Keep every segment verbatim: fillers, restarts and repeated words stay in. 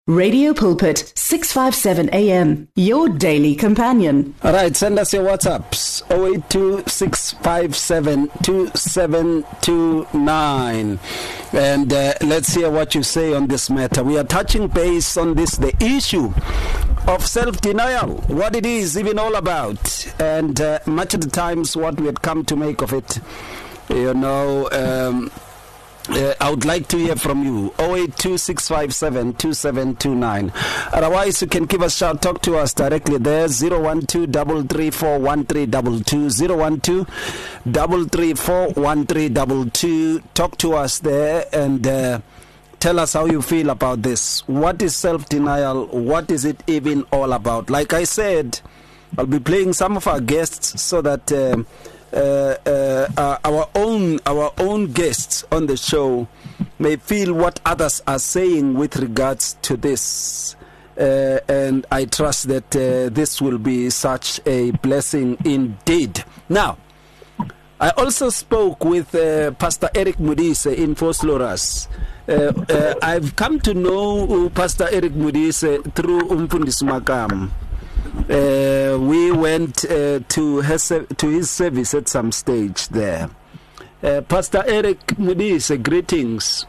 Radio Pulpit, six fifty-seven A M, your daily companion. All right, send us your WhatsApps, zero eight two, six five seven, two seven two nine. And uh, let's hear what you say on this matter. We are touching base on this, the issue of self-denial, what it is even all about, and uh, much of the times what we had come to make of it. You know, um, uh, I would like to hear from you. zero eight two, six five seven, two seven two nine. Otherwise, you can give us a shout, talk to us directly there, zero one two, three three four, one three two two, zero one two, three three four, one three two two. Talk to us there and uh, tell us how you feel about this. What is self-denial? What is it even all about? Like I said, I'll be playing some of our guests so that uh, uh, uh, uh, our own our own guests on the show may feel what others are saying with regards to this. Uh, and I trust that uh, this will be such a blessing indeed. Now, I also spoke with uh, Pastor Eric Modise in Vosloorus. Uh, uh, I've come to know Pastor Eric Modise through Umfundisi Makam. Uh, we went uh, to, his, to his service at some stage there. Uh, Pastor Eric Modise, greetings.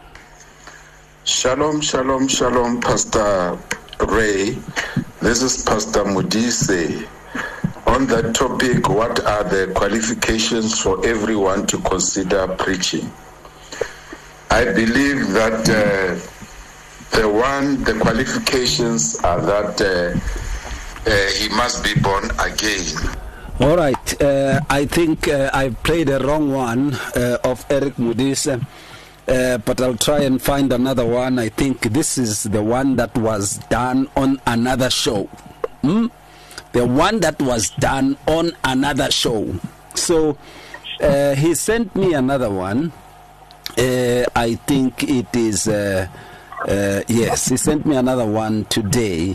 Shalom, shalom, shalom, Pastor Ray. This is Pastor Modise. On that topic, what are the qualifications for everyone to consider preaching? I believe that uh, the one, the qualifications are that uh, uh, he must be born again. All right. Uh, I think uh, I played the wrong one uh, of Eric Modise, uh, but I'll try and find another one. I think this is the one that was done on another show. Hmm? The one that was done on another show. So uh, he sent me another one. Uh, I think it is, uh, uh, yes, he sent me another one today.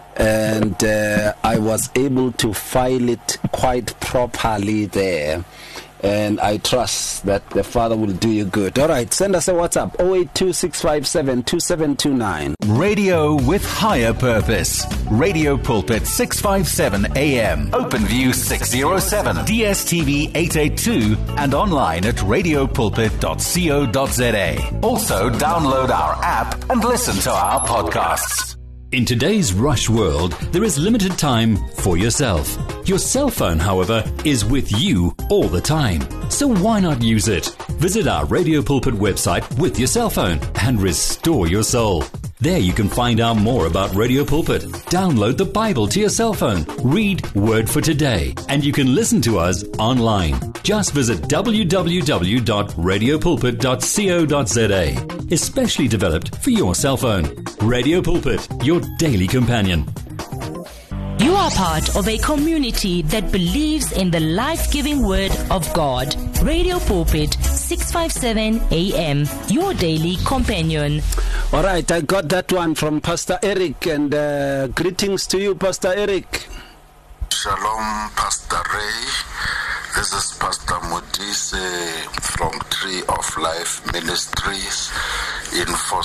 And uh, I was able to file it quite properly there. And I trust that the Father will do you good. All right, send us a WhatsApp, zero eight two, six five seven, two seven two nine. Radio with higher purpose. Radio Pulpit six fifty-seven A M. OpenView six oh seven. D S T V eight eighty-two. And online at radio pulpit dot co dot za. Also, download our app and listen to our podcasts. In today's rush world, there is limited time for yourself. Your cell phone, however, is with you all the time. So why not use it? Visit our Radio Pulpit website with your cell phone and restore your soul. There you can find out more about Radio Pulpit. Download the Bible to your cell phone. Read Word for Today. And you can listen to us online. Just visit w w w dot radio pulpit dot co dot za. Especially developed for your cell phone. Radio Pulpit, your daily companion. You are part of a community that believes in the life-giving Word of God. Radio Pulpit, six fifty-seven A M, your daily companion. All right, I got that one from Pastor Eric, and uh, greetings to you, Pastor Eric. Shalom, Pastor Ray. This is Pastor Modise from Tree of Life Ministries in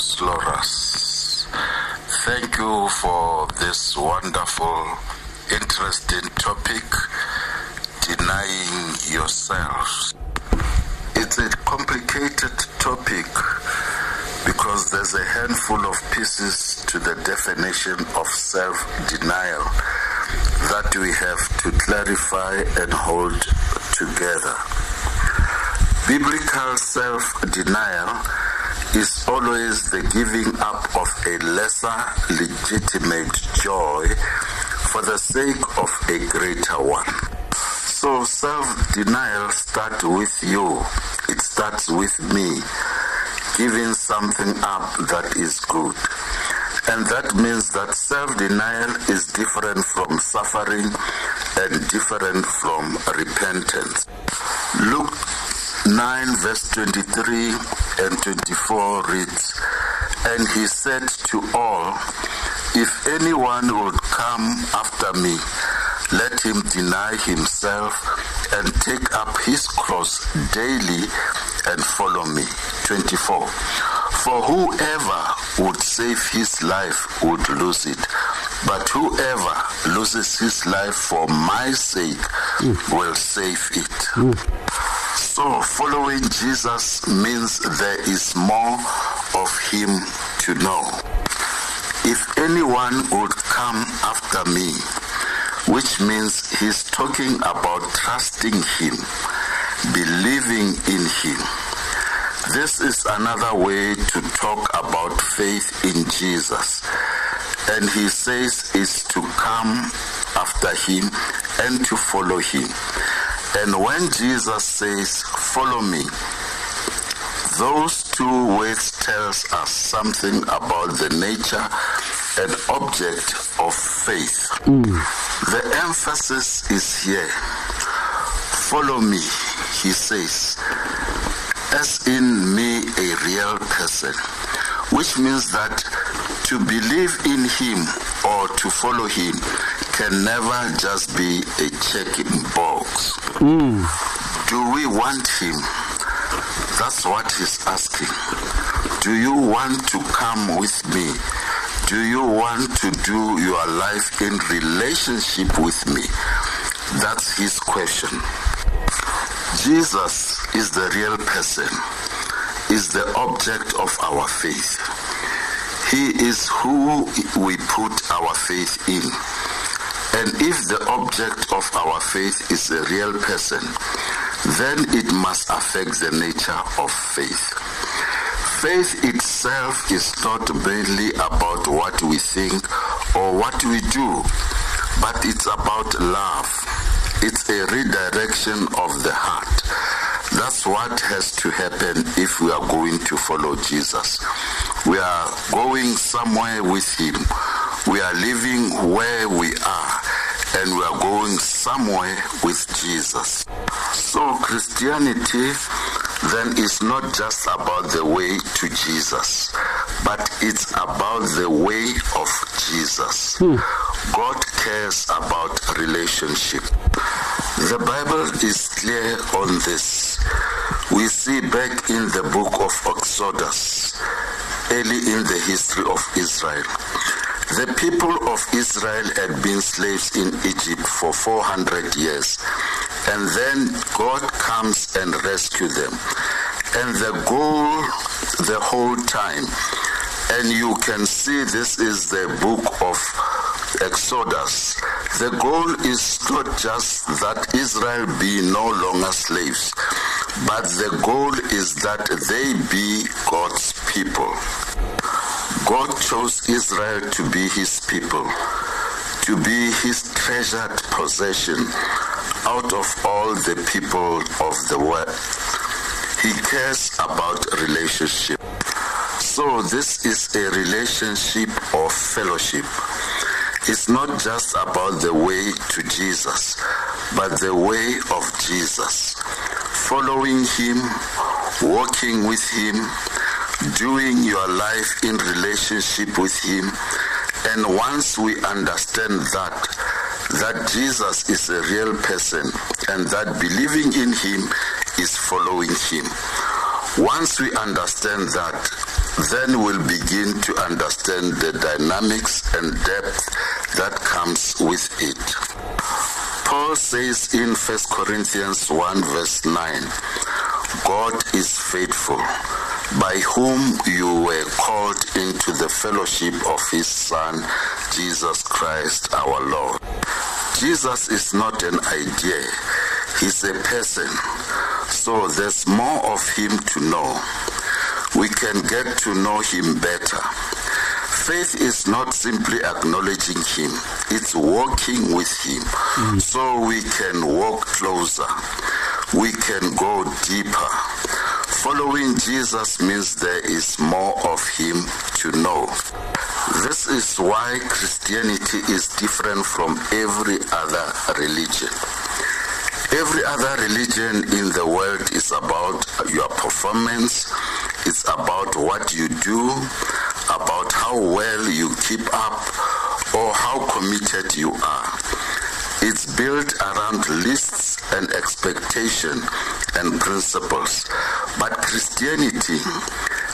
Vosloorus. Thank you for this wonderful, interesting topic, denying yourselves. It's a complicated topic because there's a handful of pieces to the definition of self-denial that we have to clarify and hold together. Biblical self-denial is always the giving up of a lesser legitimate joy for the sake of a greater one. So self-denial starts with you. It starts with me, giving something up that is good. And that means that self-denial is different from suffering and different from repentance. Luke nine verse twenty-three and twenty-four reads, "And he said to all, if anyone would come after me, let him deny himself and take up his cross daily and follow me." twenty-four. For whoever would save his life would lose it, but whoever loses his life for my sake mm. will save it. Mm. So following Jesus means there is more of him to know. If anyone would come after me, which means he's talking about trusting him, believing in him. This is another way to talk about faith in Jesus. And he says it's to come after him and to follow him. And when Jesus says, follow me, those two words tells us something about the nature and object of faith. Mm. The emphasis is here. Follow me, he says, as in me a real person, which means that to believe in him or to follow him can never just be a checking box. Mm. Do we want him? That's what he's asking. Do you want to come with me? Do you want to do your life in relationship with me? That's his question. Jesus is the real person, is the object of our faith. He is who we put our faith in. And if the object of our faith is a real person, then it must affect the nature of faith. Faith itself is not mainly about what we think or what we do, but it's about love. It's a redirection of the heart. That's what has to happen if we are going to follow Jesus. We are going somewhere with him. We are living where we are, and we are going somewhere with Jesus. So Christianity then is not just about the way to Jesus, but it's about the way of Jesus. Hmm. God cares about relationship. The Bible is clear on this. We see back in the book of Exodus, early in the history of Israel, the people of Israel had been slaves in Egypt for four hundred years. And then God comes and rescues them. And the goal the whole time, and you can see this is the book of Exodus. The goal is not just that Israel be no longer slaves, but the goal is that they be God's people. God chose Israel to be his people, to be his treasured possession out of all the people of the world. He cares about relationship. So this is a relationship of fellowship. It's not just about the way to Jesus, but the way of Jesus. Following him, walking with him, doing your life in relationship with him. And once we understand that, that Jesus is a real person and that believing in him is following him. Once we understand that, then we'll begin to understand the dynamics and depth that comes with it. Paul says in First Corinthians one verse nine, God is faithful, by whom you were called into the fellowship of his Son, Jesus Christ our Lord. Jesus is not an idea, he's a person. So there's more of him to know. We can get to know him better. Faith is not simply acknowledging him, it's walking with him. Mm-hmm. So we can walk closer, we can go deeper. Following Jesus means there is more of him to know. This is why Christianity is different from every other religion. Every other religion in the world is about your performance, it's about what you do, about how well you keep up, or how committed you are. It's built around lists and expectation and principles. But Christianity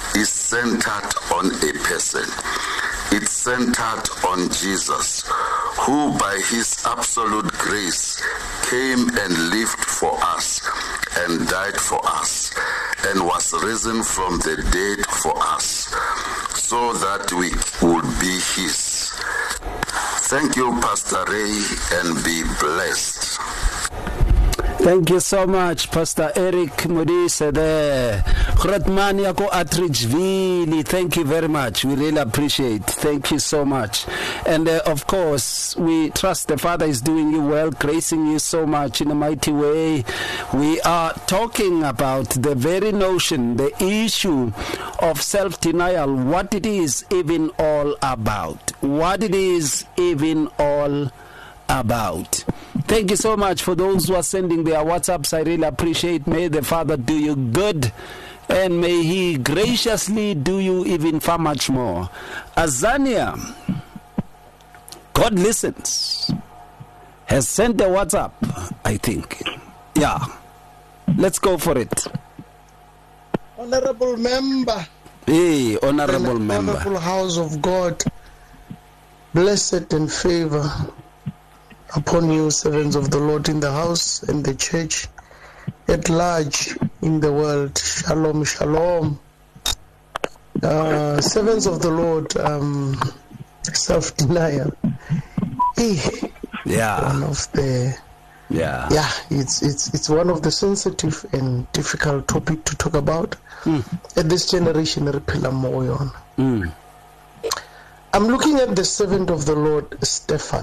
is centered on a person. It's centered on Jesus, who by his absolute grace came and lived for us and died for us and was risen from the dead for us so that we would be his. Thank you, Pastor Ray, and be blessed. Thank you so much, Pastor Eric Modise there. Gratman Yako Atteridgeville, thank you very much. We really appreciate. Thank you so much. And uh, of course, we trust the Father is doing you well, gracing you so much in a mighty way. We are talking about the very notion, the issue of self-denial, what it is even all about. What it is even all about. Thank you so much for those who are sending their WhatsApps. I really appreciate. May the Father do you good, and may he graciously do you even far much more. Azania, God listens, has sent a WhatsApp, I think. Yeah, let's go for it. Honorable member. Hey, honorable member. Honorable house of God, blessed and favor upon you, servants of the Lord in the house and the church at large in the world. Shalom, shalom. Uh, servants of the Lord, um, self-denial. Hey, yeah. One of the yeah, yeah. It's it's it's one of the sensitive and difficult topic to talk about mm. at this generation. Mm. I'm looking at the servant of the Lord, Stephen.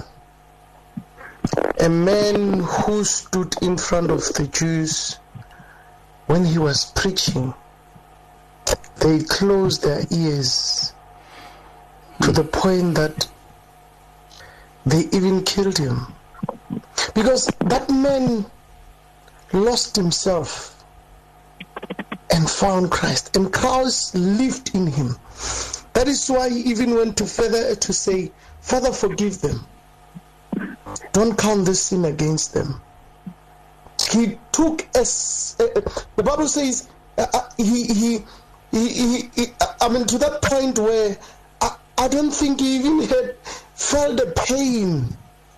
A man who stood in front of the Jews when he was preaching. They closed their ears to the point that they even killed him. Because that man lost himself and found Christ, and Christ lived in him. That is why he even went to further to say, Father, forgive them. Don't count this sin against them. He took a, uh, the Bible says, uh, uh, he, he, he, he, he, I mean, to that point where I, I don't think he even had felt the pain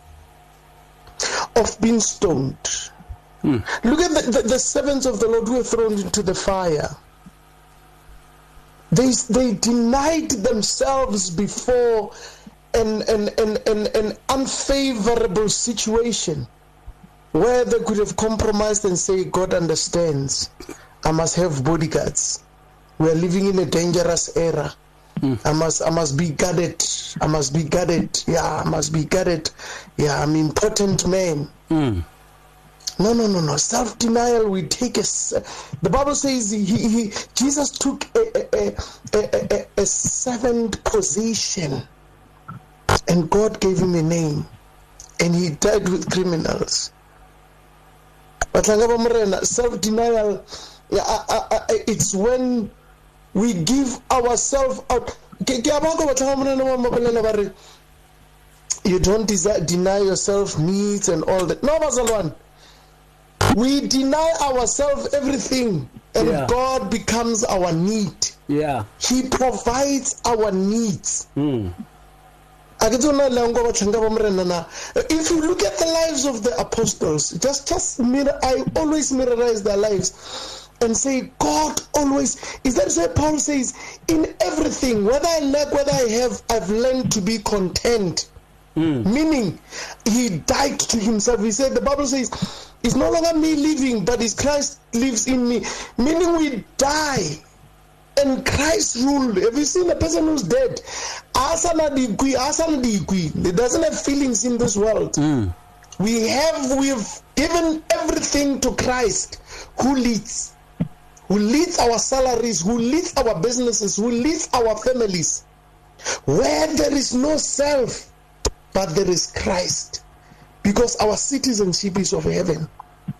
of being stoned. Hmm. Look at the, the, the servants of the Lord who were thrown into the fire. They, they denied themselves before An, an, an, an, an unfavorable situation where they could have compromised and say, God understands, I must have bodyguards. We are living in a dangerous era. Mm. I must I must be guarded. I must be guarded. Yeah, I must be guarded. Yeah, I'm an important man. Mm. No, no, no, no. Self-denial, we take a... The Bible says he, he, Jesus took a, a, a, a, a seventh position. And God gave him a name, and he died with criminals. But self-denial, it's when we give ourselves out. You don't desire, deny yourself needs and all that. No, Basalwan. We deny ourselves everything, and yeah. God becomes our need. Yeah. He provides our needs. Mm. If you look at the lives of the apostles, just just mirror, I always mirrorize their lives and say, God always, is that why Paul says, in everything, whether I lack, whether I have, I've learned to be content. Mm. Meaning, he died to himself. He said, the Bible says, it's no longer me living, but it's Christ lives in me. Meaning we die. And Christ rule. Have you seen a person who's dead? He doesn't have feelings in this world. Mm. We have, we've given everything to Christ, who leads, who leads our salaries, who leads our businesses, who leads our families. Where there is no self, but there is Christ, because our citizenship is of heaven.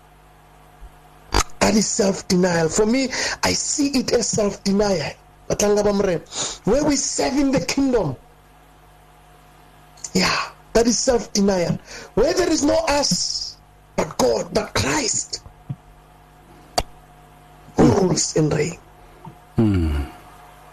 That is self-denial. For me, I see it as self-denial. Where we serve in the kingdom. Yeah, that is self-denial. Where there is no us, but God, but Christ, who rules and reigns. Hmm.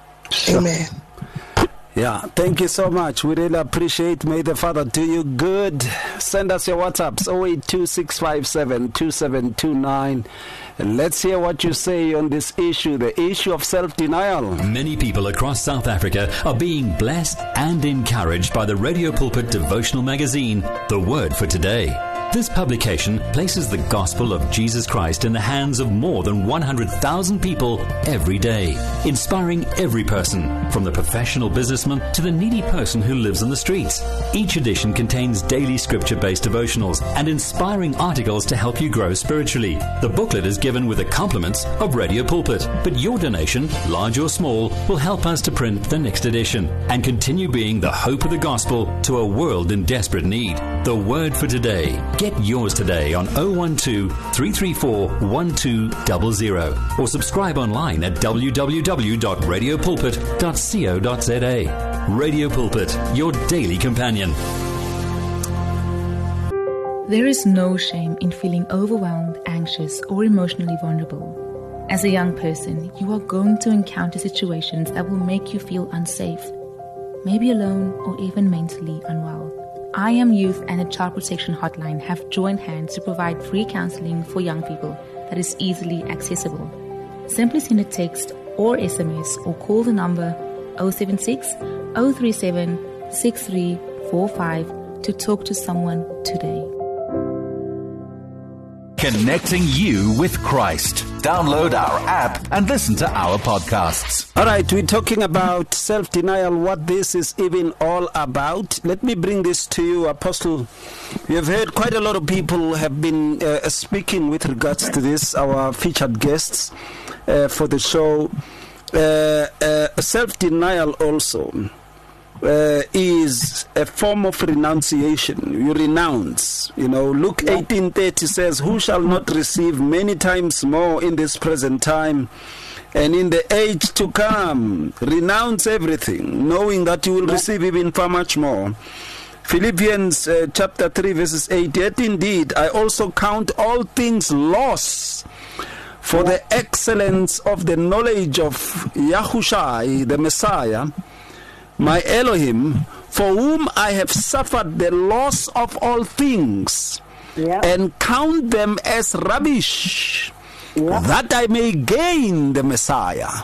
Sure. Amen. Yeah, thank you so much. We really appreciate. May the Father do you good. Send us your WhatsApps oh eight two six five seven two seven two nine. And let's hear what you say on this issue, the issue of self-denial. Many people across South Africa are being blessed and encouraged by the Radio Pulpit devotional magazine, The Word for Today. This publication places the gospel of Jesus Christ in the hands of more than one hundred thousand people every day, inspiring every person, from the professional businessman to the needy person who lives on the streets. Each edition contains daily scripture-based devotionals and inspiring articles to help you grow spiritually. The booklet is given with the compliments of Radio Pulpit, but your donation, large or small, will help us to print the next edition and continue being the hope of the gospel to a world in desperate need. The Word for Today. Get yours today on oh one two, three three four, one two zero zero or subscribe online at w w w dot radio pulpit dot co dot z a. Radio Pulpit, your daily companion. There is no shame in feeling overwhelmed, anxious, or emotionally vulnerable. As a young person, you are going to encounter situations that will make you feel unsafe, maybe alone or even mentally unwell. I Am Youth and the Child Protection Hotline have joined hands to provide free counseling for young people that is easily accessible. Simply send a text or S M S or call the number oh seven six, oh three seven, six three four five to talk to someone today. Connecting you with Christ. Download our app and listen to our podcasts. All right, we're talking about self-denial, what this is even all about. Let me bring this to you, Apostle. You have heard quite a lot of people have been uh, speaking with regards to this, our featured guests uh, for the show. Uh, uh, self-denial also uh, is a form of renunciation. You renounce. You know, Luke eighteen thirty says, "Who shall not receive many times more in this present time, and in the age to come, renounce everything, knowing that you will receive even far much more." Philippians uh, chapter three verses eight, "Yet indeed I also count all things loss for the excellence of the knowledge of Yahushua, the Messiah, my Elohim, for whom I have suffered the loss of all things, yeah. and count them as rubbish, yeah. that I may gain the Messiah."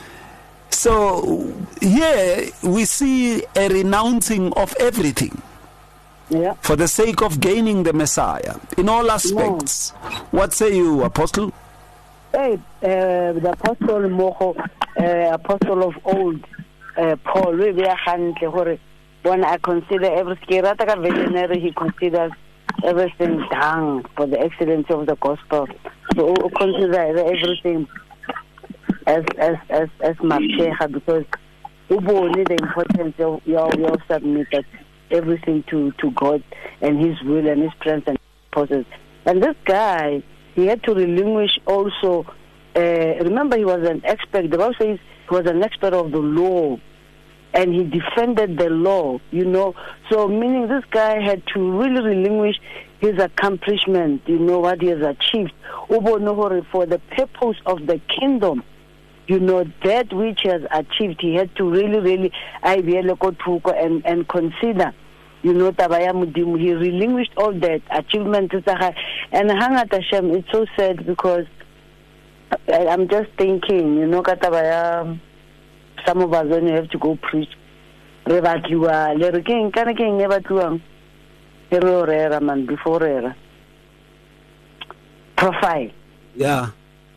So here we see a renouncing of everything, yeah. for the sake of gaining the Messiah in all aspects. Yeah. What say you, Apostle? Hey, uh, the Apostle Moho, uh, Apostle of old, uh, Paul, when I consider every visionary, he considers everything done for the excellence of the gospel. So consider everything as as as as Makeha, because only the importance of your your submitted everything to to God and His will and His plans and purposes. And this guy, he had to relinquish also. Uh, remember, he was an expert. The Bible says he was an expert of the law, and he defended the law. You know, so meaning this guy had to really relinquish his accomplishment. You know what he has achieved for the purpose of the kingdom. You know, that which he has achieved, he had to really, really, and and consider. You know, he relinquished all that achievement. And Hangat Hashem, it's so sad because I'm just thinking, you know, some of us when you have to go preach, before profile. Yeah.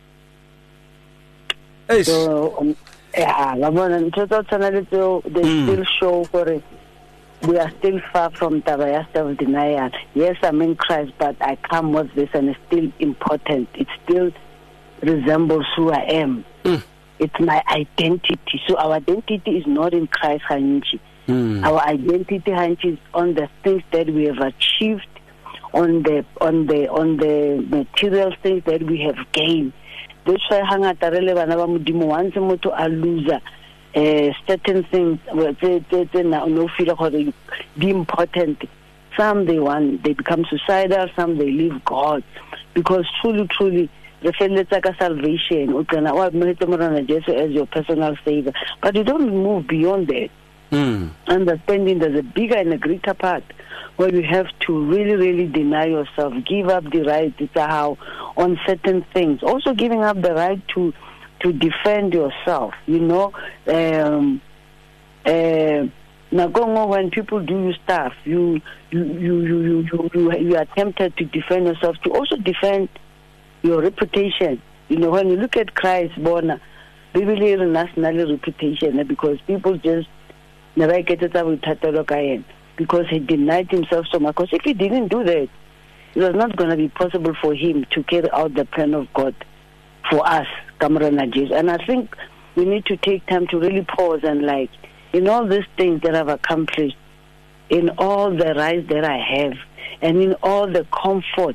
So, um, yeah, they still show for it. We are still far from Tabaya self-denial. Yes, I'm in Christ, but I come with this and it's still important. It still resembles who I am. Mm. It's my identity. So our identity is not in Christ, Hanchi. Mm. Our identity, Hanchi, is on the things that we have achieved, on the on the on the material things that we have gained. That's why Hangata Relevant once a to a loser. Uh, certain things no feel like be important. Some they want they become suicidal, some they leave God, because truly, truly salvation, as your personal savior. But you don't move beyond that. Mm. Understanding there's a bigger and a greater part where you have to really, really deny yourself, give up the right to how on certain things. Also giving up the right to to defend yourself. You know, um, uh, now when people do you stuff, you you you you you you, you are tempted to defend yourself, to also defend your reputation. You know, when you look at Christ, born, Biblically national reputation, because people just never get it with Tatalokayan, because he denied himself so much. Because if he didn't do that, it was not going to be possible for him to carry out the plan of God for us, Cameron Najis. And I think we need to take time to really pause and, like, in all these things that I've accomplished, in all the rights that I have, and in all the comfort,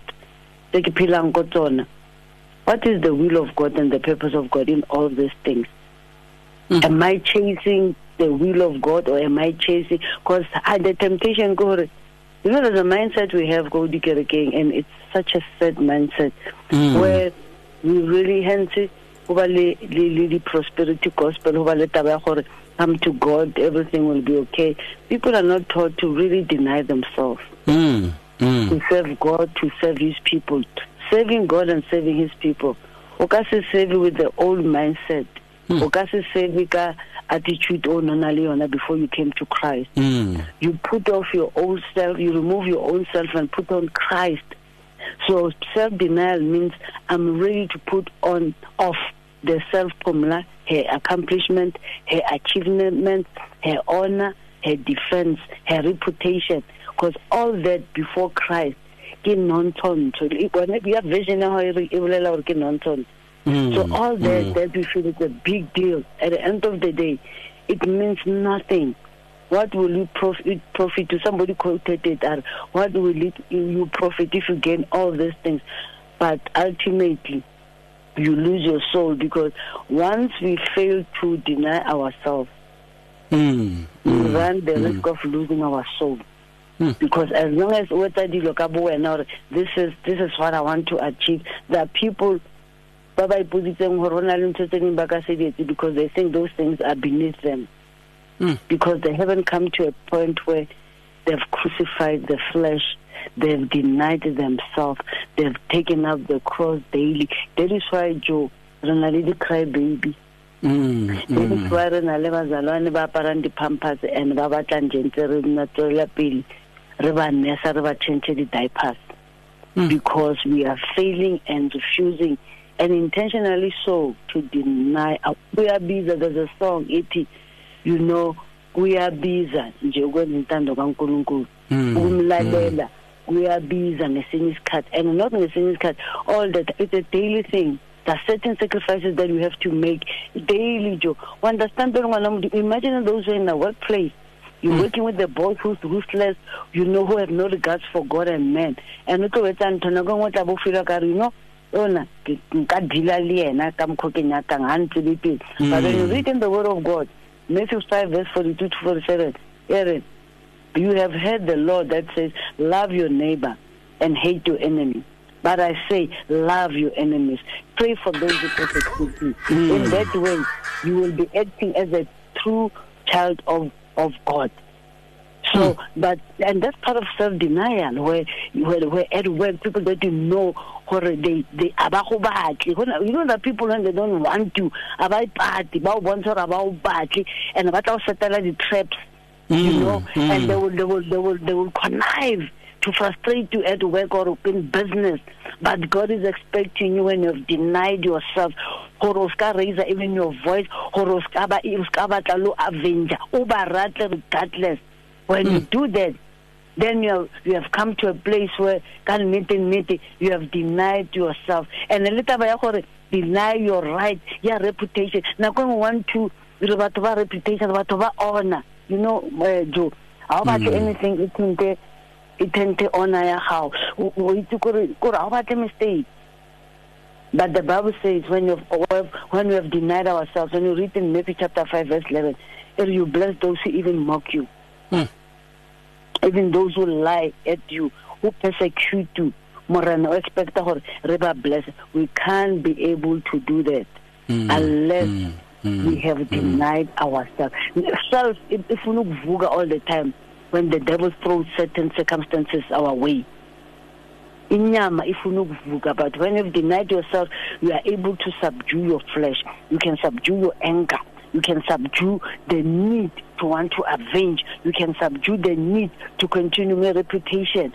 what is the will of God and the purpose of God in all these things? Mm-hmm. Am I chasing the will of God, or am I chasing? Because the temptation, God, you know, there's a mindset we have, God, and it's such a sad mindset mm. where we really hence the prosperity gospel, come to God, everything will be okay. People are not taught to really deny themselves, mm. Mm. to serve God, to serve His people, serving God and serving His people. Okase serve with the old mindset. Mm. Okase serve ka attitude or nonaliona before you came to Christ. Mm. You put off your old self, you remove your own self and put on Christ. So self-denial means I'm ready to put on off the self-formula, her accomplishment, her achievement, her honor, her defense, her reputation. Because all that before Christ, non-ton. So we have vision now, non-ton. So all that, mm. that we feel is a big deal. At the end of the day, it means nothing. What will you profit, profit to? Somebody quoted it, or what will it, you profit if you gain all these things? But ultimately, you lose your soul, because once we fail to deny ourselves, mm. we mm. run the mm. risk of losing our soul. Mm. Because as long as this is this is what I want to achieve, there are people because they think those things are beneath them. Mm. Because they haven't come to a point where they've crucified the flesh, they've denied themselves, they've taken up the cross daily. That is why, Joe, Ronaldo cry baby. Mm, that is why Ronaldo ba parang di pampers and ba batlang gente re natsola pele re ba nesa re ba change di diapers. Mm. Because we are failing and refusing, and intentionally so, to deny. We are busy. There's a song, iti, you know, we are busy. Mm. We are busy ngesinye cut, and not ngesinye cut. All that, it's a daily thing. There are certain sacrifices that we have to make daily, Joe. Understand? Imagine those who are in the workplace. You're mm. working with the boss who's ruthless, you know, who have no regards for God and man. And look at you know, mm. but when you read in the Word of God, Matthew five, verse forty-two to forty-seven, you have heard the law that says, love your neighbor and hate your enemy. But I say, love your enemies. Pray for those who persecute you. Mm. In that way, you will be acting as a true child of, of God. So, mm. but, and that's part of self-denial, where, where, where at work, people that you know, or they, they, you know that people, when they don't want to, about party, about one or about party, and about how settle the traps, mm. you know, mm. and they will, they will, they will, they will connive to frustrate you at work or in business. But God is expecting you when you've denied yourself. Horoska raise even your voice. Horoska ba iskaba lo avenger. Ubarate regardless. When mm. you do that, then you have, you have come to a place where can meeting meeting you have denied yourself. And a little bit deny your right, your reputation. Now going want to reputation, honor. You know, uh, Joe. How about mm. anything it can take it can take honor your house. How about a mistake? But the Bible says when you have, when we have denied ourselves, when you read in Matthew chapter five, verse eleven, you bless those who even mock you. Mm. Even those who lie at you, who persecute you, morena o expecta gore re ba bless. We can't be able to do that mm. unless mm. Mm. we have denied mm. ourselves. Self, if, if we look vuga all the time, when the devil throws certain circumstances our way, inyama if you look vuga, but when you've denied yourself, you are able to subdue your flesh. You can subdue your anger. You can subdue the need to want to avenge. You can subdue the need to continue your reputation.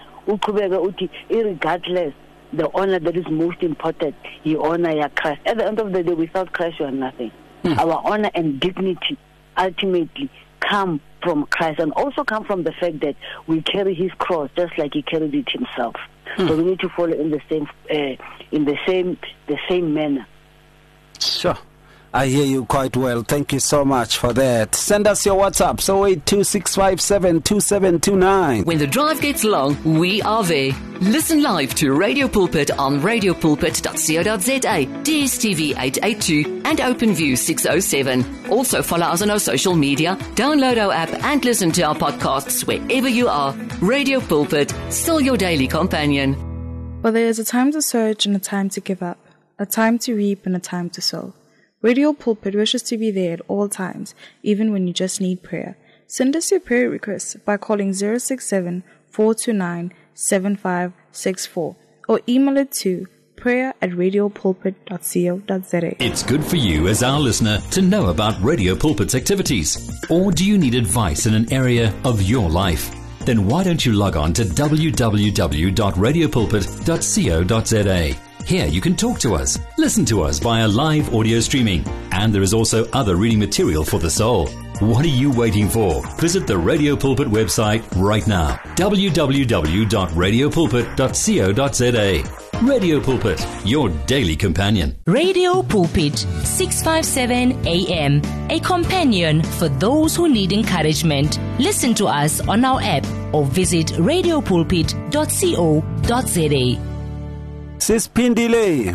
Regardless, the honor that is most important, you honor your Christ. At the end of the day, without Christ, you are nothing. Hmm. Our honor and dignity ultimately come from Christ, and also come from the fact that we carry His cross just like He carried it Himself. Hmm. So we need to follow in the same, uh, in the same, the same manner. Sure. I hear you quite well. Thank you so much for that. Send us your WhatsApp, so eight two six five seven two seven two nine. When the drive gets long, we are there. Listen live to Radio Pulpit on radio pulpit dot co dot za, D S T V eight eighty-two and OpenView six oh seven. Also follow us on our social media, download our app and listen to our podcasts wherever you are. Radio Pulpit, still your daily companion. But there is a time to search and a time to give up, a time to reap and a time to sow. Radio Pulpit wishes to be there at all times, even when you just need prayer. Send us your prayer requests by calling zero six seven, four two nine, seven five six four or email it to prayer at radio pulpit dot co dot za. It's good for you as our listener to know about Radio Pulpit's activities. Or do you need advice in an area of your life? Then why don't you log on to w w w dot radio pulpit dot co dot za. Here you can talk to us, listen to us via live audio streaming, and there is also other reading material for the soul. What are you waiting for? Visit the Radio Pulpit website right now, w w w dot radio pulpit dot co dot za. Radio Pulpit, your daily companion. Radio Pulpit, six fifty-seven A M, a companion for those who need encouragement. Listen to us on our app or visit radio pulpit dot co dot za. Sis Pindile.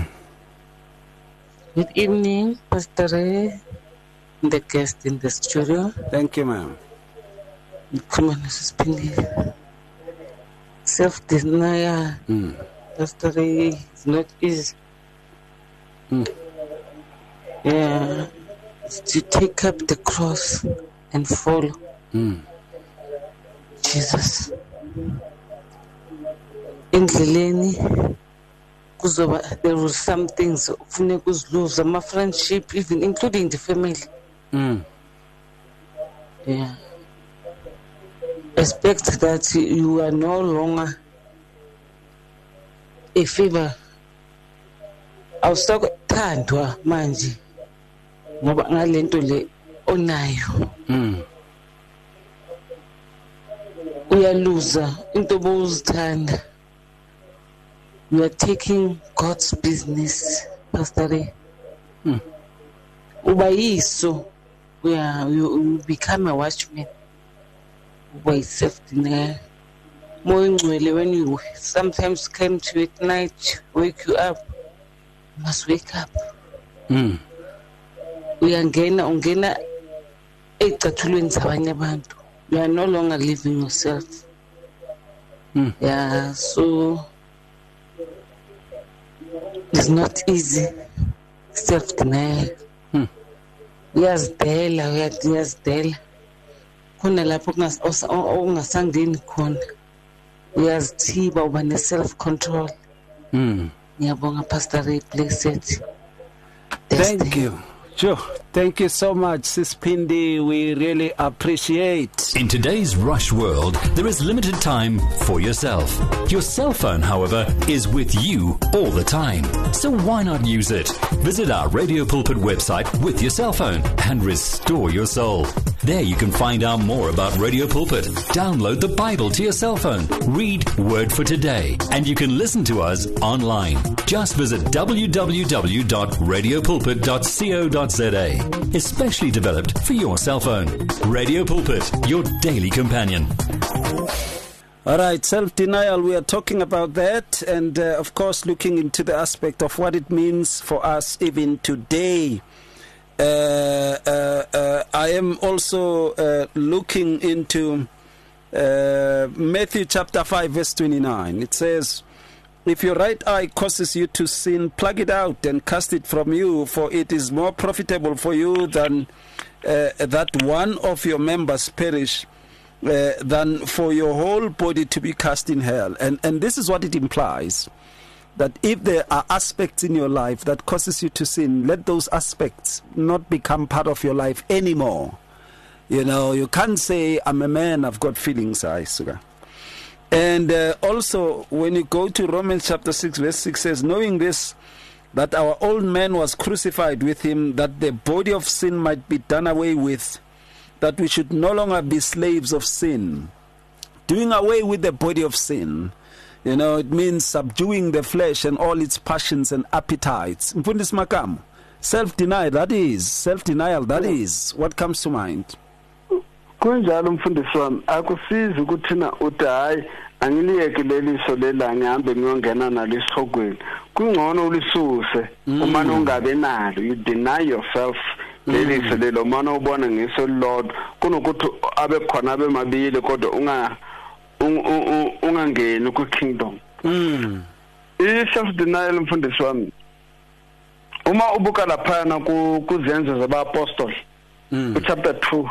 Good evening, Pastor Ray, the guest in the studio. Thank you, ma'am. Come on, Sis Pindile. Self-denial, mm. Pastor Ray, it's not easy. Mm. Yeah, it's to take up the cross and follow mm. Jesus. Indleleni. There were some things, lose my friendship, even including the family. Mm. Yeah. Expect that you are no longer a favor. Awusakuthandwa manje ngoba ngalento le onayo. Mm. Uyaluza into obuzithanda. You are taking God's business, Pastor Ray. Mm. Ubayiso, yeah, you, you become a watchman. Uba self-denial. When you sometimes come to at night, wake you up, you must wake up. Mm. Uyangena, ungena ecathulweni zabanye abantu. You are no longer living yourself. Mm. Yeah, so it's not easy. Self-denial. Hmm. Uyazidela, uyazidela. Khona lapho ungasangeni khona. Uyazithiba uba ne-self-control. Hmm. Ngiyabonga Pastor Ray, blessed. Thank you. Sure. Thank you so much, Sis Pindi. We really appreciate. In today's rush world, there is limited time for yourself. Your cell phone, however, is with you all the time. So why not use it? Visit our Radio Pulpit website with your cell phone and restore your soul. There you can find out more about Radio Pulpit. Download the Bible to your cell phone. Read Word for Today. And you can listen to us online. Just visit w w w dot radio pulpit dot co dot za. Especially developed for your cell phone. Radio Pulpit, your daily companion. All right, self-denial, we are talking about that, and uh, of course looking into the aspect of what it means for us even today. Uh, uh, uh, I am also uh, looking into uh, Matthew chapter five verse twenty-nine. It says, if your right eye causes you to sin, plug it out and cast it from you, for it is more profitable for you than uh, that one of your members perish uh, than for your whole body to be cast in hell. And and this is what it implies, that if there are aspects in your life that causes you to sin, let those aspects not become part of your life anymore. You know, you can't say, I'm a man, I've got feelings, I sugar. And uh, also, when you go to Romans chapter six, verse six says, knowing this, that our old man was crucified with him, that the body of sin might be done away with, that we should no longer be slaves of sin. Doing away with the body of sin, you know, it means subduing the flesh and all its passions and appetites. Mfundisi Makamu, self-denial, that is, self-denial, that is, what comes to mind? Kunjalo mfundisi wami akusizi ukuthi na uthi hayi angiliyeke leliso lela ngihambe ngiyongena nalisogweni kungcono ulisuse uma ungabe nalo, you deny yourself leliso lelo mana ubona ngiso Lord kunokuthi abe khona abe mabili kodwa unga ungangeni ku kingdom. Mm. I self denial mfundisi wami uma ubuka lapha na ku kuzenzo zaba apostles ku chapter two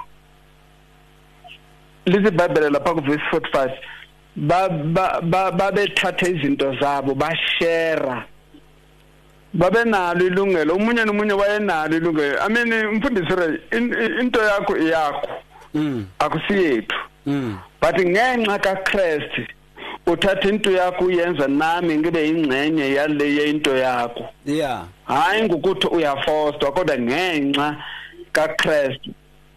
lithi Bible lapha ku verse forty-five ba ba ba bethatha izinto zabo ba share babe nalo ilungelo umunye nomunye wayenalo ilungelo. I mean mfundisi into yakho iyakho akusiyethu but ngenxa ka Christ uthatha into yakho uyenza nami ngibe ingcenye yale into yakho. Yeah, hayi ngokuthi uyaforced kodwa ngenxa ka Christ.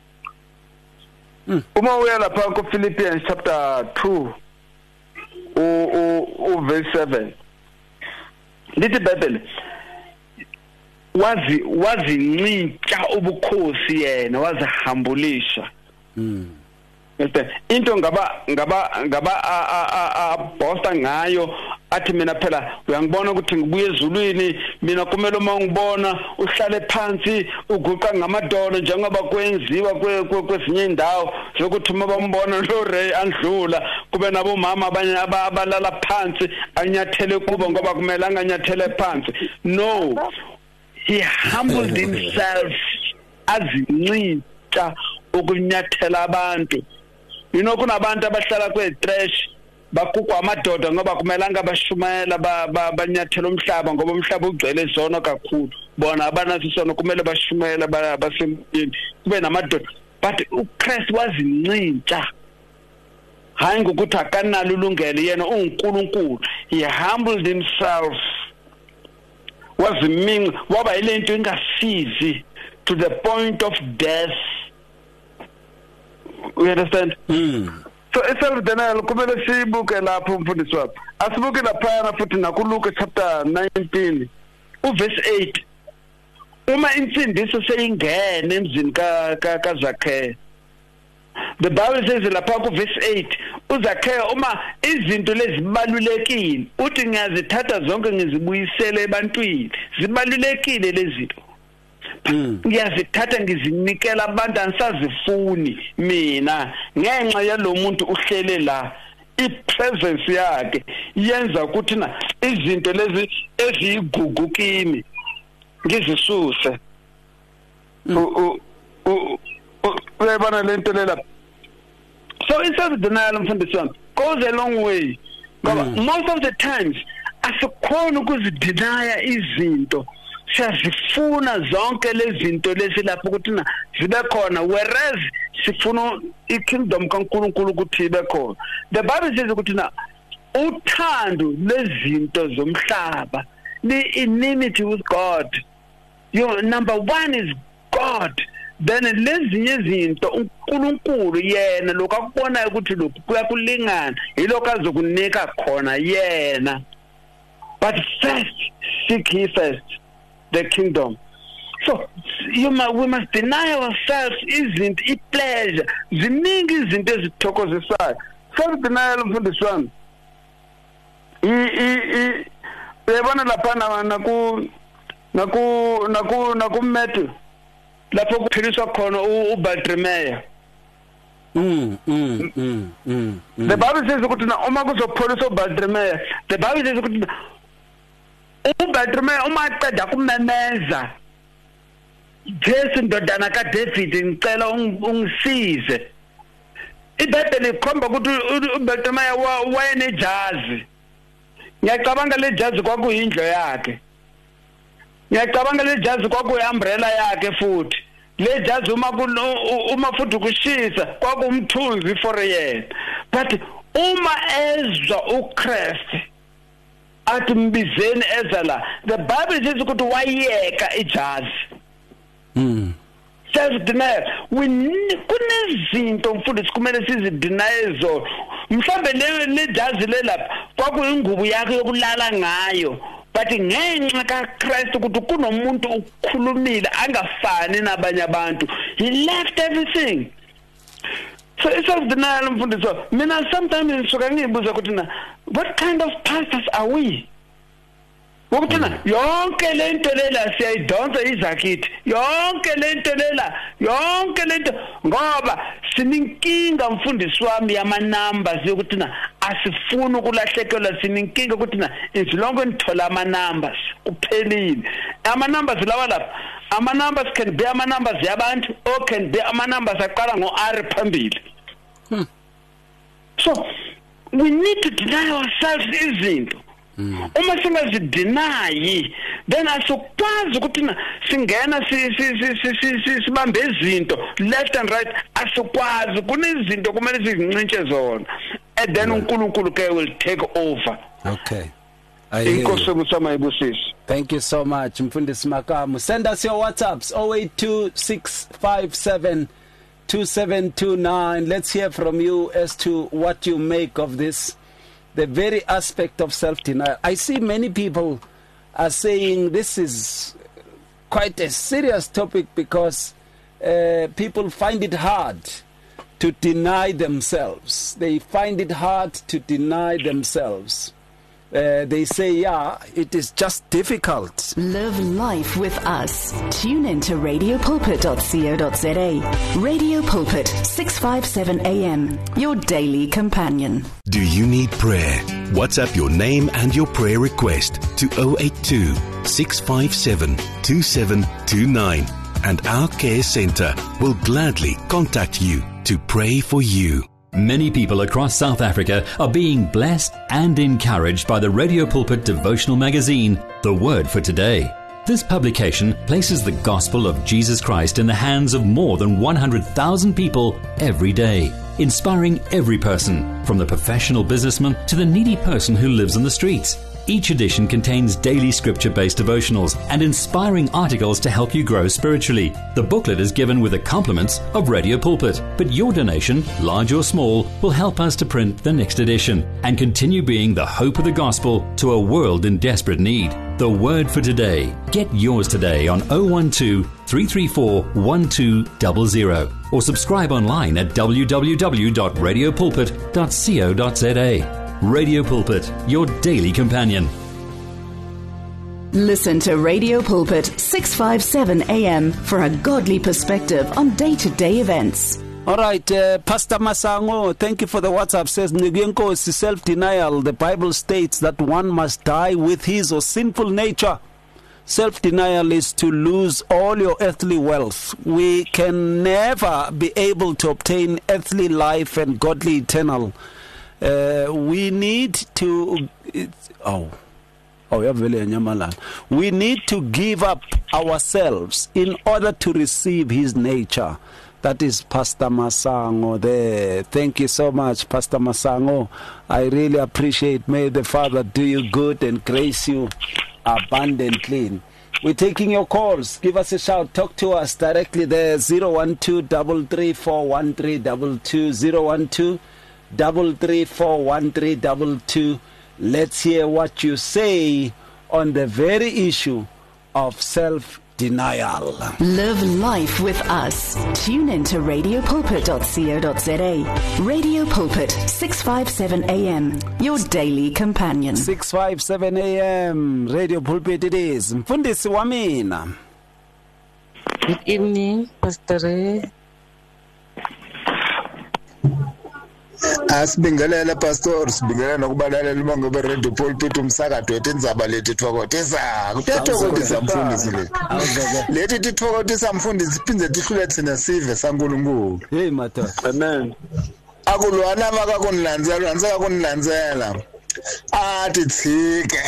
Uma uya lapha ku Philippians chapter two u u verse seven lithi Bible wazi wazincika ubukhosi yena wazihambulisha. Mm. Into ngaba ngaba ngaba a bosta ngayo athi mina phela uyangibona ukuthi ngibuye ezulwini mina kumele uma ngibona uhlale phansi uguqa ngamadolo njengoba kwenziwa kwezinye indawo zokuthi uma bambona lo Ray andlula kube nabo mama abanye abalala phansi anyathele kubo ngoba kumele anganyathele phansi. No, he humbled himself azincika ukunyathela abantu. You know kunabantu abahlala kwe trash bakukwa amadoda ngoba kumelanga bashumayela banyathela umhlaba ngoba umhlaba ugcwele izono kakhulu bona abanaso isono kumele bashumayela basemini kube namadoda but uChrist wazincintsha hayi ngokuthi akanalo ulungelo yena uNkulunkulu. He humbled himself waziminga waba ilento ingasizi to the point of death. We understand? Mm. So self denial kumele sibuke lapho mfundisi wami asibuke lapha futhi na ku Luke chapter nineteen u verse eight uma insindiso seyingena emzini ka ka Zakhe. The Bible says lapha ku verse eight uZakhe uma izinto lezibalulekile uthi ngiyazithatha zonke ngizibuyisele ebantwini zibalulekile lezi zinto. Ngiyazithatha ngizinikela abantu ansazifuni mina ngenxa yalo muntu uhlele la ipresence yakhe yenza ukuthi na izinto lezi ezigugu kimi ngizisuse. Uyabona lento lela. So instead of denial mfundisi wami goes a long way ngoba most of the times asikhona ukuzidenya izinto siyazifuna zonke lezi zinto lezi lapho ukuthi na zibe khona whereas sifuna ikingdom kaNkulunkulu ukuthi ibe khona. The Bible says ukuthi na uthando lezinto zomhlaba the enmity with God. Your number one is God, then lezinye izinto uNkulunkulu yena lokho akubona ukuthi lokho kuyakulingana yilokho azokunika khona yena. But first seek ye first the kingdom. So you must, we must deny ourselves isn't it pleasure ziningi izinto ezithokozisayo. Self denial mfundisi wami i i uyabona lapha na ku naku naku naku Matthew lapho kuphiliswa khona uBartimaeus Mm, mm, mm, mm, mm. The Bible says ukuthi na uma kuzopholisa uBartimaeus, the Bible says ukuthi uBartimaeus uma aqeda kumemeza, Jesu ndodana kaDavid ngicela ungisize. iBhayibheli ikhomba ukuthi uBartimaeus wayenejazi. Ngiyacabanga le jazi kwakuyindlo yakhe. Ngiyacabanga le jazi kwakuyi-umbrella yakhe futhi. Le jazi uma uma futhi kushisa kwakumthunzi for yena. But uma ezwa uChrist athi mbizeni eza la, the Bible says ukuthi wayeka ijazi. Mm. Self denial. We kunezinto mfundisi kumele sizideny zo. Mhlambe le le jazi le lapha kwakuyingubo yakhe yokulala ngayo. But ngenxa kaChrist ukuthi kunomuntu ukukhulumile angafani nabanye abantu. He left everything. So it's self denial mfundisi. Mina sometimes ngisuka ngibuza ukuthi na, what kind of pastors are we? Ukuthina yonke lento lela siyayidonsa izakithi, yonke lento lela, yonke lento ngoba sininkinga mfundisi wami yama numbers yokuthina asifuni ukulahlekelwa, sininkinga ukuthina izilongo nithola ama numbers kuphelile. Ama numbers lawa lapha, ama numbers can be ama numbers yabantu or can be ama numbers aqala ngo R phambili. Hmm. So we need to deny ourselves izinto. Uma singazideny then asokwazi ukuthi na singena sibambe izinto left and right, asokwazi kunezinto kumele sizincintshe zona, and then uNkulunkulu ke will take over. Okay, I hear you. Thank you so much Mfundisi Makamu. Send us your WhatsApps oh eight two six five seven two seven two nine. Let's hear from you as to what you make of this, the very aspect of self-denial. I see many people are saying this is quite a serious topic because uh, people find it hard to deny themselves. They find it hard to deny themselves. Uh, they say, yeah, it is just difficult. Live life with us. Tune in to radio pulpit dot co dot za. Radio Pulpit, six fifty-seven A M, your daily companion. Do you need prayer? WhatsApp your name and your prayer request to oh eight two six five seven two seven two nine, and our care centre will gladly contact you to pray for you. Many people across South Africa are being blessed and encouraged by the Radio Pulpit devotional magazine, The Word for Today. This publication places the gospel of Jesus Christ in the hands of more than one hundred thousand people every day, inspiring every person, from the professional businessman to the needy person who lives on the streets. Each edition contains daily scripture-based devotionals and inspiring articles to help you grow spiritually. The booklet is given with the compliments of Radio Pulpit, but your donation, large or small, will help us to print the next edition and continue being the hope of the gospel to a world in desperate need. The Word for Today. Get yours today on oh one two three three four one two zero zero or subscribe online at w w w dot radio pulpit dot co dot za. Radio Pulpit, your daily companion. Listen to Radio Pulpit, six fifty-seven A M, for a godly perspective on day-to-day events. All right, uh, Pastor Masango, thank you for the WhatsApp. Says, Niguenko is self-denial. The Bible states that one must die with his or sinful nature. Self-denial is to lose all your earthly wealth. We can never be able to obtain earthly life and godly eternal. Uh, we need to it's, oh oh yeah, we need to give up ourselves in order to receive his nature. That is Pastor Masango there. Thank you so much, Pastor Masango. I really appreciate. May the Father do you good and grace you abundantly. We're taking your calls. Give us a shout. Talk to us directly there. zero one two three three four one three two two zero one two double three four one three double two. Let's hear what you say on the very issue of self-denial. Live life with us. Tune in to radio pulpit dot co dot za. Radio Pulpit, six fifty-seven A M, your daily companion. six fifty-seven A M, Radio Pulpit it is. Mfundisi Wamina. Good evening, Pastor Ray. Asibingelela pastor, sibingelela nokubalalela uma ngobe radio pulpit umsakazo wethi indzaba lethi thokotisa. Kuthetokotisa mfundisi le. Lethi tithokotisa mfundisi siphinde tihlule thina sive saNkulunkulu. Hey madoda. Amen. Akulwana makakunlandzela, ndzaka kunlandzela. Athi tshike.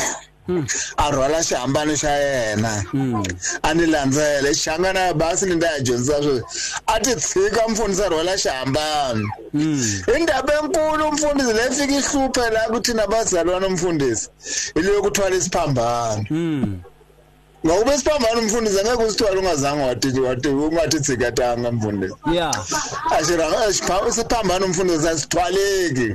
Arwala xihambano xa yena ani landzele xangana basi ni nda dyondzisa swo a ti tshika mfundhisi arwala xihambano i ndaba enkulu mfundhisi leyi fika ihluphe la ku thina bazalwana mfundhisi ile yokuthwala isiphambano ngoba isiphambano mfundhisi angeke usithwala ungazange wathi wathi ungathi tsikatanga mfundhisi yeah ashira isiphambano mfundhisi asithwaleki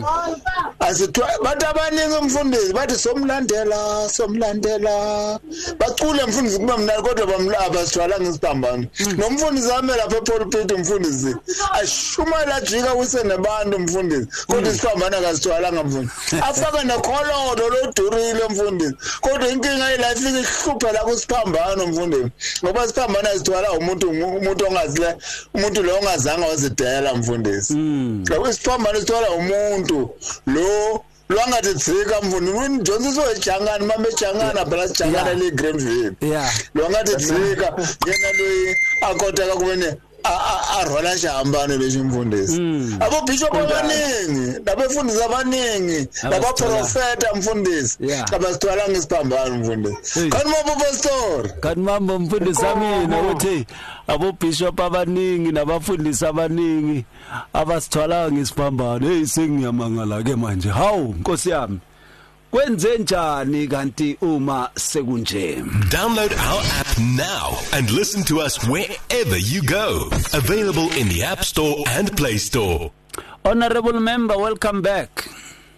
asithwa bathi abaningi mfundhisi bathi somlandela somlandela bacule mfundhisi kuba mnali kodwa bamlaba asithwala ngesiphambano nomfundhisi amela lapha epulpit mfundhisi ashumayela jika wise nabantu mfundhisi kodwa isiphambano akasithwala ngamfundhisi afaka nekholodo lodurile mfundhisi kodwa inkinga ila ifika ihluphe la kusiphambano mfundhisi ngoba isiphambano asithwala umuntu umuntu ongazile umuntu lo ongazange wazidela mfundhisi ngoba isiphambano sithwala umuntu lo lwangathi dzika mfundhisi unijonsisa ejangani mama ejangana phela ejangana le Grandville yeah lwangathi dzika yena loyi akoteka kubene arwala xihambano lexi mfundhisi abo bishop abaningi labefundisi abaningi labaprofeta mfundhisi abasithwalanga isiphambano mfundhisi kanti mambo pastor kanti mambo mfundhisi amina uthi abo bishop abaningi nabafundisi abaningi abasithwalanga isiphambano hey sengiyamangala ke manje hawu nkosi yami kwenze njani kanti uma sekunje Download our app now and listen to us wherever you go. Available in the App Store and Play Store. Honorable member, welcome back.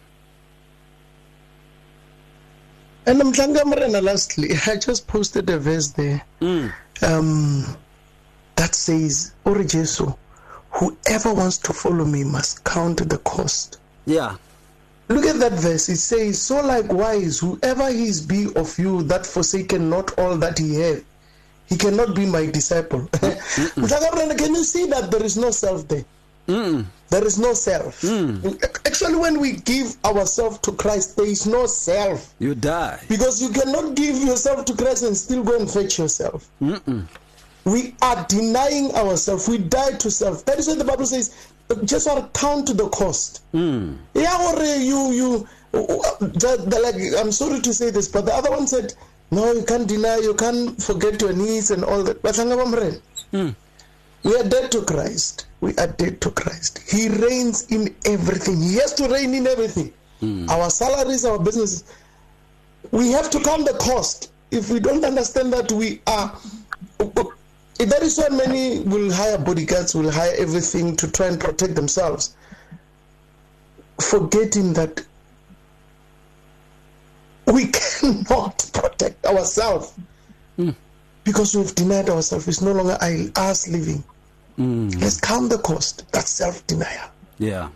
And I'm Mrena, lastly, I just posted a verse there mm. um, that says, Ore Jesu, whoever wants to follow me must count the cost. Yeah. Look at that verse. It says, so likewise, whoever he is be of you that forsaken not all that he hath, he cannot be my disciple. Mm-hmm. Can you see that there is no self there? Mm. There is no self. Mm. Actually, when we give ourselves to Christ, there is no self. You die. Because you cannot give yourself to Christ and still go and fetch yourself. Mm-mm. We are denying ourselves. We die to self. That is what the Bible says. Just want to count the cost. Mm. Yeah, or you, you, like, I'm sorry to say this, but the other one said, no, you can't deny, you can't forget your needs and all that. But mm. we are dead to Christ. We are dead to Christ. He reigns in everything. He has to reign in everything. Mm. Our salaries, our businesses. We have to count the cost. If we don't understand that, we are... That is why many will hire bodyguards, will hire everything to try and protect themselves, forgetting that we cannot protect ourselves mm. because we've denied ourselves. It's no longer us living. Mm. Let's count the cost. That's self-denial. Yeah.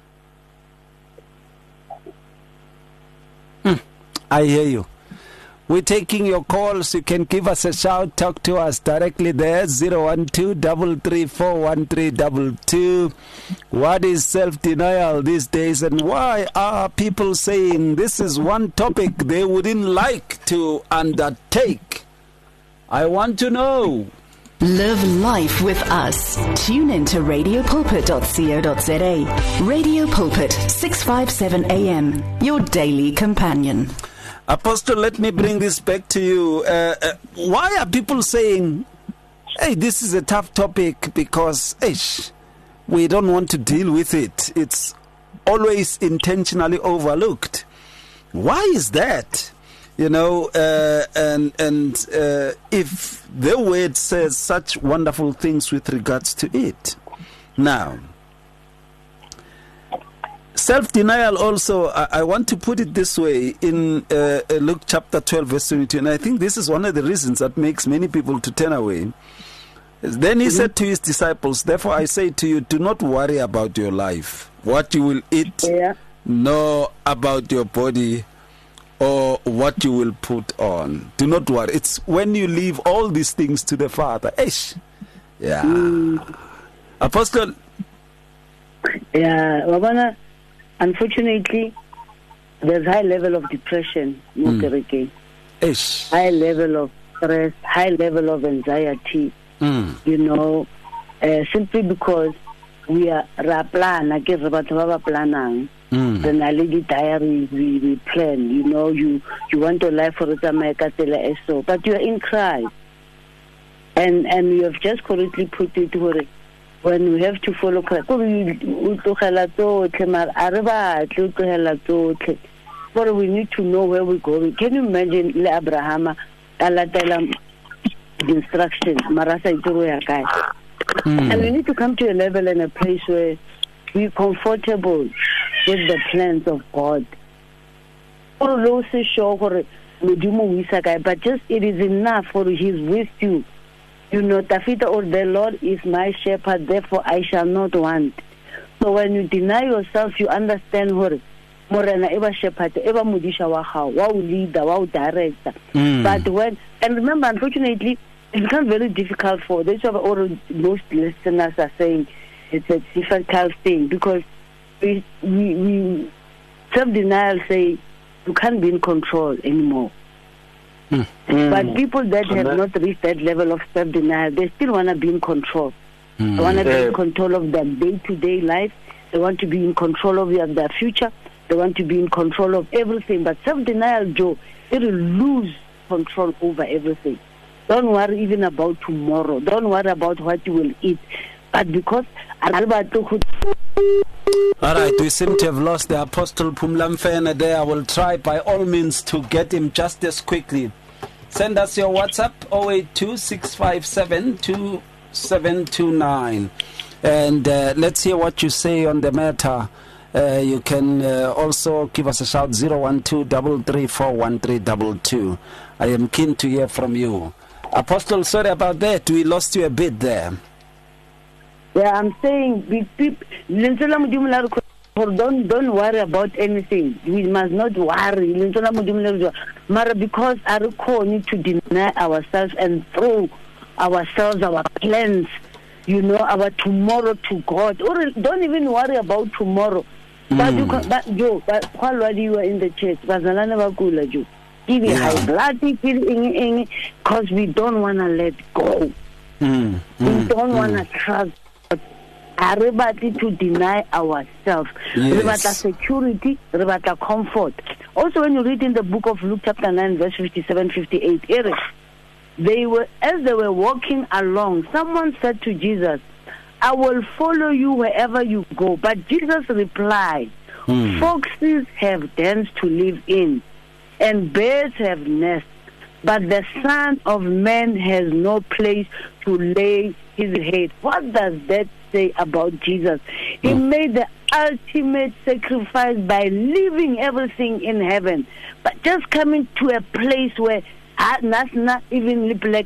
Mm. I hear you. We're taking your calls. You can give us a shout. Talk to us directly there. zero one two, three three four, one three two two. What is self-denial these days? And why are people saying this is one topic they wouldn't like to undertake? I want to know. Live life with us. Tune in to radio pulpit dot co dot za. Radio Pulpit, six fifty-seven A M, your daily companion. Apostle, let me bring this back to you. Uh, uh, why are people saying, hey, this is a tough topic because ish, we don't want to deal with it? It's always intentionally overlooked. Why is that? You know, uh, and, and uh, if the word says such wonderful things with regards to it. Now, self-denial also, I, I want to put it this way, in uh, Luke chapter twelve, verse twenty-two, and I think this is one of the reasons that makes many people to turn away. Then he mm-hmm. said to his disciples, therefore I say to you, do not worry about your life, what you will eat, yeah. nor about your body, or what you will put on. Do not worry. It's when you leave all these things to the Father. Ish. Yeah. Mm. Apostle. Yeah, Wabana. unfortunately, there's high level of depression, mm. Ish. high level of stress, high level of anxiety, mm. you know, uh, simply because we are raplan, planang. Mm. The Naledi diary we, we plan, you know, you, you want your life for it, so, but you are in Christ. And and you have just correctly put it where when we have to follow Christ. But we need to know where we're going. Can you imagine Le Abraham Alatela instruction? Mm. And we need to come to a level and a place where we're comfortable with the plans of God. But just it is enough for He's with you. You know, Tafita, or the Lord is my shepherd, therefore I shall not want. So when you deny yourself, you understand what Morena ever shepherd, ever mudisha waha, wow leader, wow director. Mm. But when, and remember, unfortunately, it becomes very difficult for, that's what all most listeners are saying, it's a difficult thing, because we, we, we self-denial say, you can't be in control anymore. Mm. But people that have that, not reached that level of self-denial, they still want to be in control. Mm. They want to be uh, in control of their day-to-day life. They want to be in control of their, their future. They want to be in control of everything. But self-denial, Joe, it will lose control over everything. Don't worry even about tomorrow. Don't worry about what you will eat. But because... All right, we seem to have lost the Apostle Phumla Mfene there. I will try by all means to get him just as quickly. Send us your WhatsApp, zero eight two, six five seven, two seven two nine. And uh, let's hear what you say on the matter. Uh, you can uh, also give us a shout, zero one two, three three four, one three two two. I am keen to hear from you. Apostle, sorry about that. We lost you a bit there. Yeah, I'm saying, we people, don't don't worry about anything. We must not worry. Because our need to deny ourselves and throw ourselves, our plans, you know, our tomorrow to God. Or don't even worry about tomorrow. Mm. But you can, but Joe, but while you are in the church, give you high blood, because we don't want to let go. Mm. We mm. don't mm. want to trust. Everybody to deny ourselves. Yes. Security, comfort. Also, when you read in the book of Luke, chapter nine, verse fifty-seven, fifty-eight, Eric, they were as they were walking along, someone said to Jesus, "I will follow you wherever you go." But Jesus replied, mm. "Foxes have dens to live in, and birds have nests, but the Son of Man has no place to lay his head." What does that say about Jesus? He mm. made the ultimate sacrifice by leaving everything in heaven, but just coming to a place where that's not even like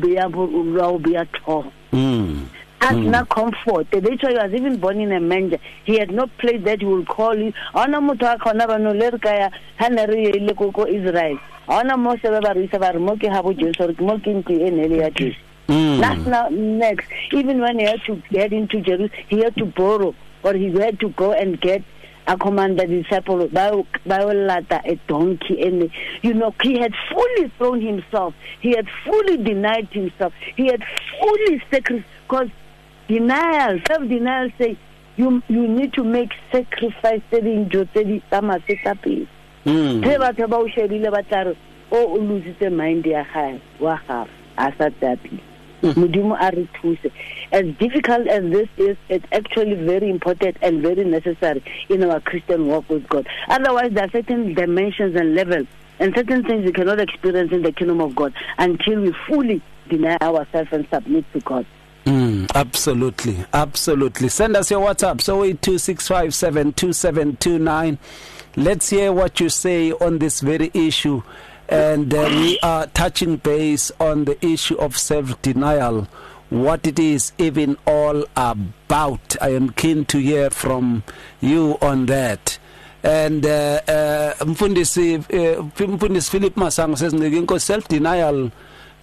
a talk. That's Mm. not comfort. The nature he was even born in a manger. He had no place that he will call you. Ona muta kona ba no lerka hanari le koko Israel. Ona mo se ba risa ba mo ke habo Jesu mo ke nti enele ya Jesu. That's not next. Even when he had to get into Jerusalem, he had to borrow, or he had to go and get a commander disciple by a donkey, and you know he had fully thrown himself. He had fully denied himself. He had fully sacrificed. Because denial, self-denial, say you you need to make sacrifice. Selling joteli tama setapi. Teba teba ushebile bataro. O lose the mind ya hai wahaf asatapi. Mudimu arituse. As difficult as this is, it's actually very important and very necessary in our Christian walk with God. Otherwise, there are certain dimensions and levels and certain things we cannot experience in the kingdom of God until we fully deny ourselves and submit to God. Mm, absolutely, absolutely. Send us your WhatsApp, so eight two six five seven two seven two nine. Let's hear what you say on this very issue. And uh, we are touching base on the issue of self-denial, what it is even all about. I am keen to hear from you on that. And uh, uh, Mfundisi, uh, Mfundisi Philip Masango says, self-denial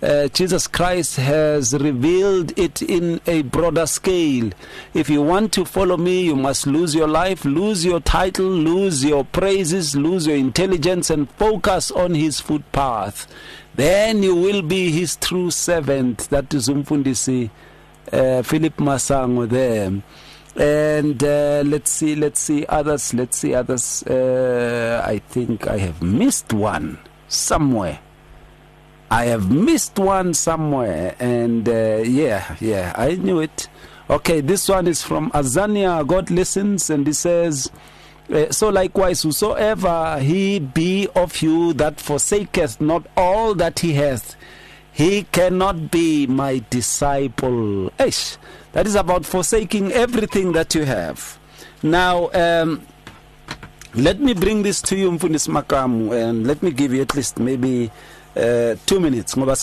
Uh, Jesus Christ has revealed it in a broader scale. If you want to follow me, you must lose your life, lose your title, lose your praises, lose your intelligence, and focus on his footpath. Then you will be his true servant. That is Umfundisi uh, Philip Masango there. And uh, let's see, let's see others, let's see others. Uh, I think I have missed one somewhere. I have missed one somewhere, and uh, yeah, yeah, I knew it. Okay, this one is from Azania. God listens, and he says, uh, so likewise, whosoever he be of you that forsaketh not all that he hath, he cannot be my disciple. Eish, that is about forsaking everything that you have. Now, um, let me bring this to you, Mfundisi Makamu, and let me give you at least maybe Uh, two minutes. Now,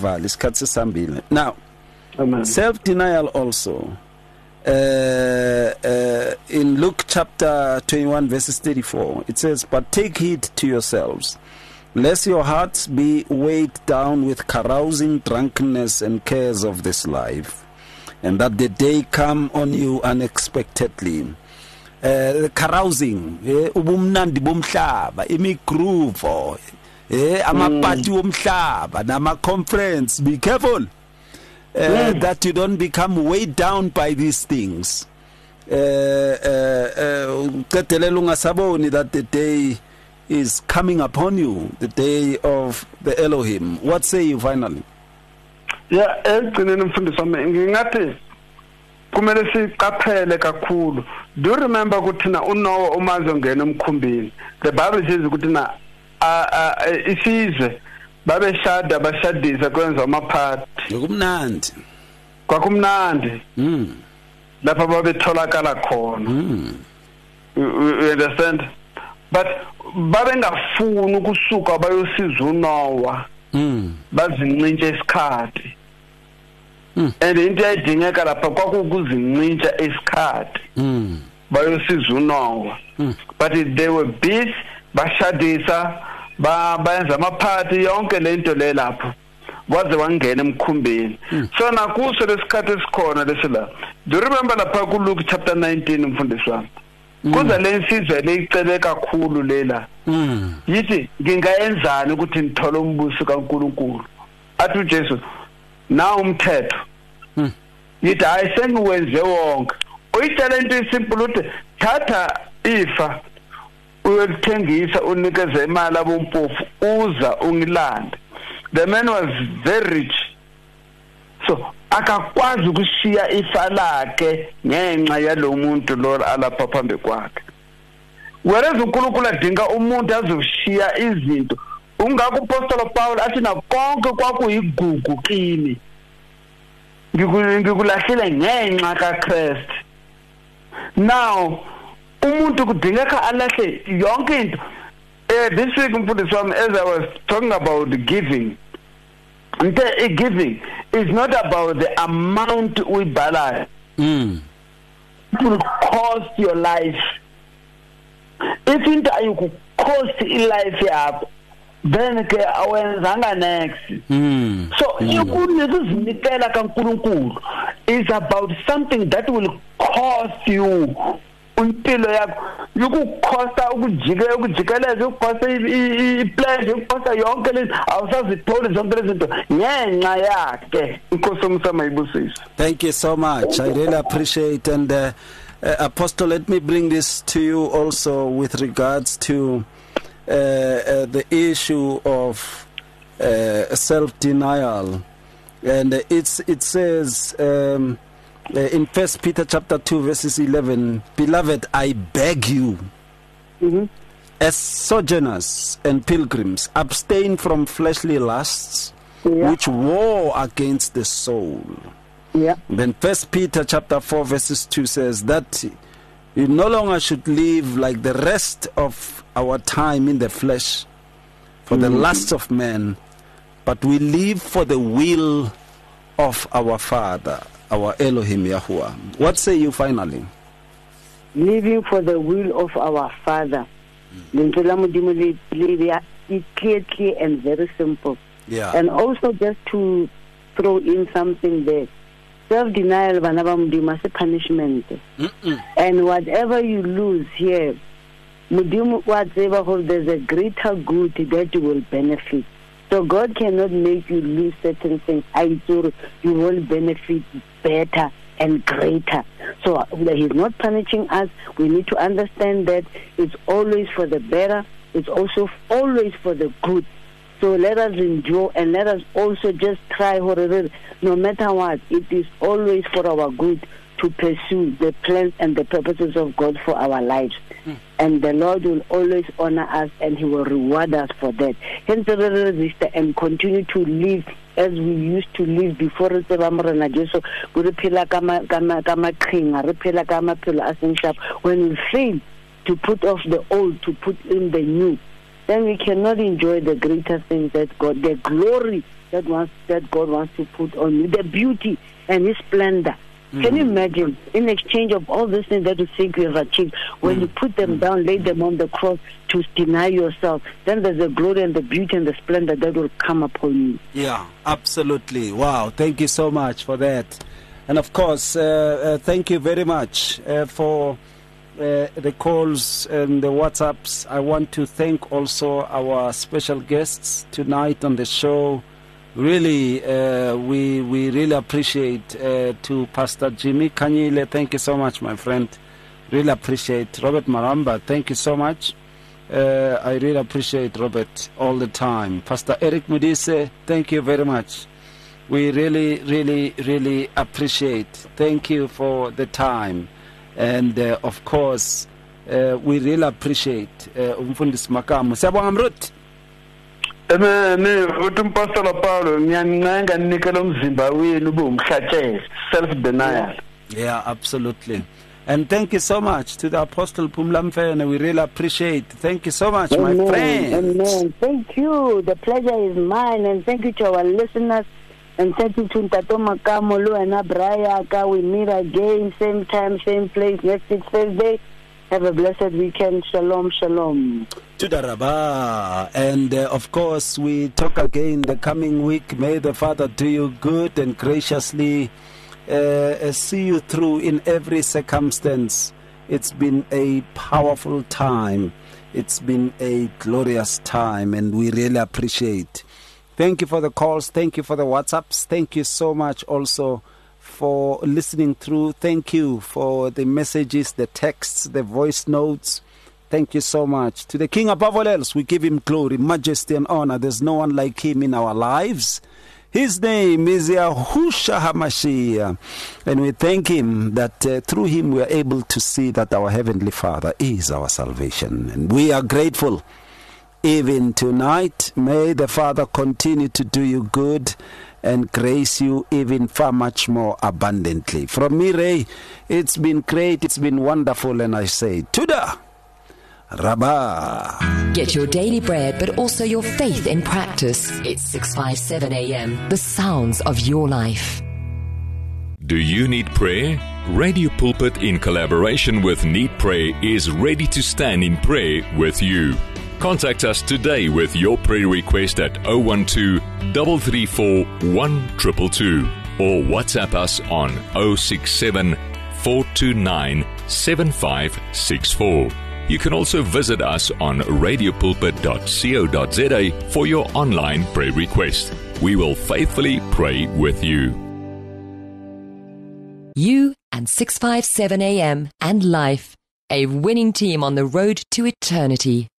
self-denial also. Uh, uh, in Luke chapter twenty-one, verses thirty-four, it says, "But take heed to yourselves, lest your hearts be weighed down with carousing, drunkenness, and cares of this life, and that the day come on you unexpectedly." Uh, carousing, ubumnandi bomhlaba, imigruvo. Eh, amapati womhlaba nama conference. Be careful uh, mm. that you don't become weighed down by these things. Uh, uh, uh, that the day is coming upon you, the day of the Elohim. What say you finally? Yeah, ekugcineni mfundisi wami ngingathi kumele siqaphele kakhulu. Do you remember ukuthi na uNoah umanzi ngena emkhumbini? The Bible says ukuthi na isizwe babeshada bashadisa kwenza amaphathi kumnandi kwakumnandi mm lapha babetholakala khona mm you understand, but babengafuni ukusuka bayosiza uNoah mm bazincintshe isikhathi mm and into eyidingeka lapha kwakukuzincintsha isikhathi mm bayosiza uNoah mm but they were busy bashadisa ba bayenza amaphathi yonke lento le lapho waze wangena emkhumbini mm. So nakuso lesikhathi esikhona lesila. Do you remember lapha ku Luke chapter nineteen umfundisi wami mm. kuza lensizwe lecele kakhulu lela mm. yithi ngingayenzani ukuthi ngithole umbuso kaNkuluNkulu athi uJesu na umthetho mm. yithi hayi sengiwenze wonke uyitshela into isimple uthi thatha ifa uyelithengisa unikeze imali abompofu uza ungilande. The man was very rich, so akakwazi ukushiya ifa lakhe ngenxa yalomuntu lo alapha phambi kwakhe. Whereas uNkulunkulu adinga umuntu azoshiya izinto. Ungakho uPaul Paul athi na konke kwakuyigugu kimi ngikulahlile ngenxa kaKristu. Now umuntu kudingeka alahle yonke into. Eh this week mfundisi wami, as I was talking about giving, the giving is not about the amount we balance. Mm. It will cost your life. If into you could cost your life yakho, then ke awenzanga next. Mm. So ukunikela kaNkulunkulu is about something that will cost you. Impilo yakho yokukhosta ukujikela ukujikeleza ukukhosta ipleasure ukukhosta yonke lezi awusazitholi zonke lezi zinto ngenxa yakhe. Inkosi umsama ibusise. Thank you so much. I really appreciate. And uh, uh, Apostle, let me bring this to you also with regards to uh, uh, the issue of uh, self-denial. And uh, it's it says um, Uh, in First Peter chapter two verses eleven, beloved, I beg you, mm-hmm. as sojourners and pilgrims, abstain from fleshly lusts, yeah. which war against the soul. Yeah. Then First Peter chapter four verses two says that you no longer should live like the rest of our time in the flesh, for mm-hmm. the lusts of men, but we live for the will of our Father, our Elohim Yahuwah. What say you finally? Living for the will of our Father. It's clear, clear and very simple. Yeah. And also just to throw in something there, self-denial, is punishment. Mm-mm. And whatever you lose here, whatever, there's a greater good that you will benefit. So God cannot make you lose certain things. I do, you will benefit better and greater. So He's not punishing us. We need to understand that it's always for the better. It's also always for the good. So let us enjoy, and let us also just try, no matter what, it is always for our good to pursue the plans and the purposes of God for our lives. Mm. And the Lord will always honor us, and He will reward us for that. Hence, resist and continue to live as we used to live before. When we fail to put off the old, to put in the new, then we cannot enjoy the greater things that God, the glory that wants that God wants to put on you, the beauty and His splendor. Mm. Can you imagine, in exchange of all these things that you think you have achieved, when mm. you put them down, lay them on the cross to deny yourself, then there's the glory and the beauty and the splendor that will come upon you. Yeah, absolutely. Wow, thank you so much for that. And of course, uh, uh, thank you very much uh, for Uh, the calls and the WhatsApps. I want to thank also our special guests tonight on the show. Really, uh, we we really appreciate uh, to Pastor Jimmy Kanyile. Thank you so much, my friend. Really appreciate Robert Maramba. Thank you so much. Uh, I really appreciate Robert all the time. Pastor Eric Mudise, thank you very much. We really, really, really appreciate. Thank you for the time. And uh, of course, uh, we really appreciate umfundisi Makamu. Siyabonga Mruth. Amen. Umpastor Paulo ngiyancenga ninikele umzimba wenu ubumhlatshelo, self-denial. Yeah, absolutely. And thank you so much to the Apostle Phumla Mfene. We really appreciate. Thank you so much, Amen. My friend. Amen. Thank you. The pleasure is mine, and thank you to our listeners. And thank you to Ntato Makamolo and Abrayaka. We meet again, same time, same place, next week, Thursday. Have a blessed weekend. Shalom, shalom. Tudaraba. And uh, of course, we talk again the coming week. May the Father do you good and graciously uh, see you through in every circumstance. It's been a powerful time. It's been a glorious time, and we really appreciate. Thank you for the calls. Thank you for the WhatsApps. Thank you so much also for listening through. Thank you for the messages, the texts, the voice notes. Thank you so much. To the King above all else, we give Him glory, majesty, and honor. There's no one like Him in our lives. His name is Yahushua HaMashiach. And we thank Him that uh, through Him we are able to see that our Heavenly Father is our salvation. And we are grateful. Even tonight, may the Father continue to do you good and grace you even far much more abundantly. From me, Ray, it's been great, it's been wonderful, and I say, Tuda Rabba. Get your daily bread, but also your faith in practice. It's six fifty-seven A M, the sounds of your life. Do you need prayer? Radio Pulpit, in collaboration with Need Prayer, is ready to stand in prayer with you. Contact us today with your prayer request at zero one two, three three four, one two two two or WhatsApp us on zero six seven, four two nine, seven five six four. You can also visit us on radio pulpit dot co dot za for your online prayer request. We will faithfully pray with you. You and six fifty-seven A M and Life, a winning team on the road to eternity.